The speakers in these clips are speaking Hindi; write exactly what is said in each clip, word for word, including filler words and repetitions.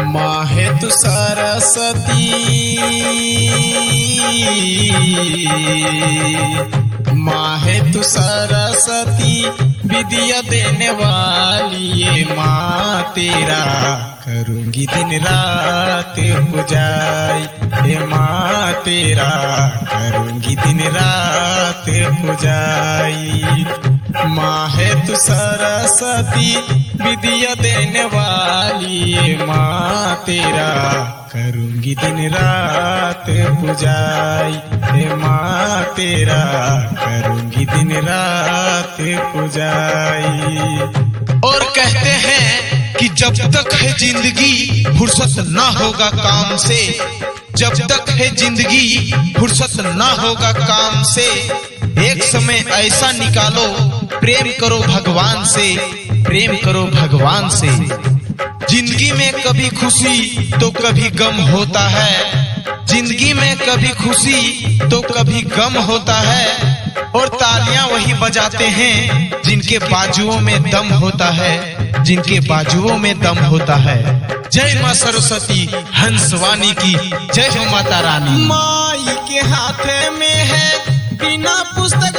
माँ है तू सरस्वती, माँ है तू सरस्वती, विद्या देने वाली ये माँ तेरा करूंगी दिन रात पुजाई। ये माँ तेरा करूंगी दिन रात पुजाई। माँ है तू सरस्वती, विद्या देने वाली ये माँ तेरा करूंगी दिन रात पुजाई। हे माँ तेरा करूंगी दिन रात पुजाई। और कहते हैं कि जब तक है जिंदगी फुर्सत ना होगा काम से, जब तक है जिंदगी फुर्सत ना होगा काम से, एक समय ऐसा निकालो प्रेम करो भगवान से, प्रेम करो भगवान से। जिंदगी में कभी खुशी तो कभी गम होता है, जिंदगी में कभी खुशी तो कभी गम होता है। और तालियां वही बजाते हैं जिनके बाजुओं में दम होता है, जिनके बाजुओं में दम होता है। जय माँ सरस्वती हंसवानी की, जय हो माता रानी। माई के हाथ में है बिना पुस्तक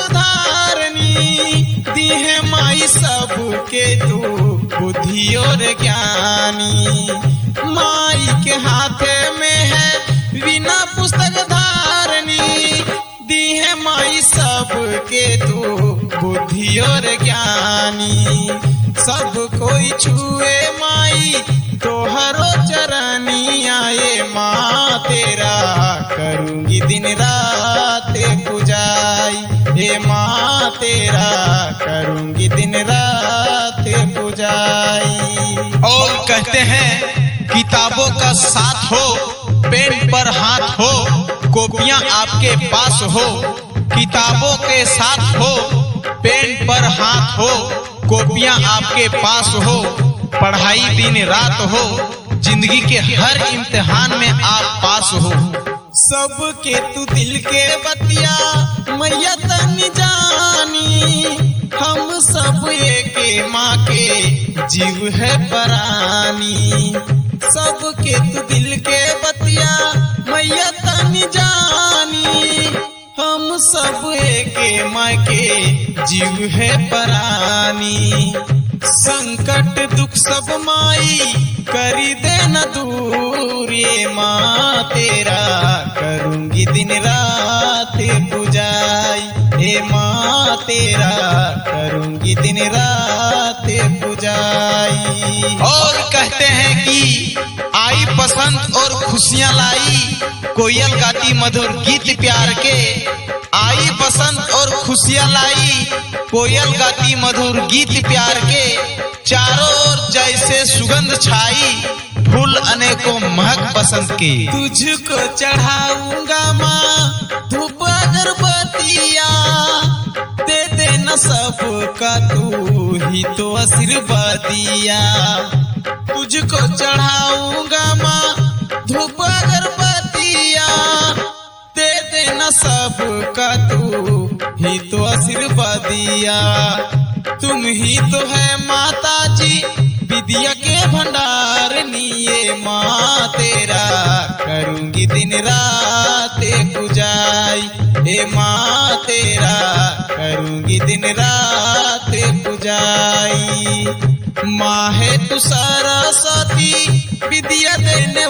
धारनी, दी है माई सबके तू बुद्धि और ज्ञानी। माई के हाथ में है बिना पुस्तक धारनी, दी है माई सबके तू बुद्धि और ज्ञानी। सब कोई छुए माई तोहरो चरनी आए, माँ तेरा करूंगी दिन रात पुजाई। हे माँ तेरा करूंगी दिन रात पुजाई। और कहते हैं किताबों का साथ हो, पेन पर हाथ हो, कॉपियां आपके पास हो। किताबों के साथ हो, पेन पर हाथ हो, कॉपियां आपके पास हो। पढ़ाई दिन रात हो, जिंदगी के हर इम्तिहान में आप पास हो। सबके तू दिल के बतिया मैया तनी जानी, हम सब एक माँ के जीव है परानी। सबके तू दिल के बतिया मैया तनी जानी, हम सब एक माँ के जीव है परानी। संकट दुख सब माई करी देना दूर, ये माँ तेरा करूंगी दिन रात पुजाई। हे माँ तेरा करूंगी दिन रात पुजाई। और कहते हैं कि आई बसंत और खुशियां लाई, कोयल गाती मधुर गीत प्यार के। आई बसंत और खुशियां लाई, कोयल गाती मधुर गीत प्यार के। चारों ओर जैसे सुगंध छाई, फूल अनेकों महक बसंत के। तुझको चढ़ाऊंगा माँ धूप अगरबत्तिया, दे देना सबका तू ही तो आशीर्वादिया। तुझको चढ़ाऊंगा माँ धूप अगरबत्तिया, दे देना सबका तू ही तो आशीर्वादिया। तुम ही तो है माता जी विद्या के भंडारनी, ये माँ तेरा करूंगी दिन रात पुजाई। हे माँ तेरा करूंगी दिन रात पुजाई। माँ है तू सरस्वती विद्या देने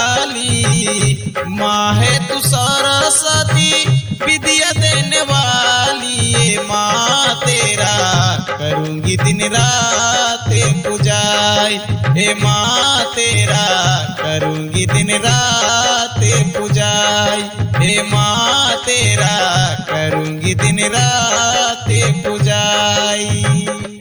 वाली, माँ है तू सरस्वती विद्या देने वाली। ये माँ तेरा करूंगी दिन रात पुजाई। हे माँ तेरा करूंगी दिन रात पुजाई। हे माँ तेरा करूंगी दिन रात पुजाई।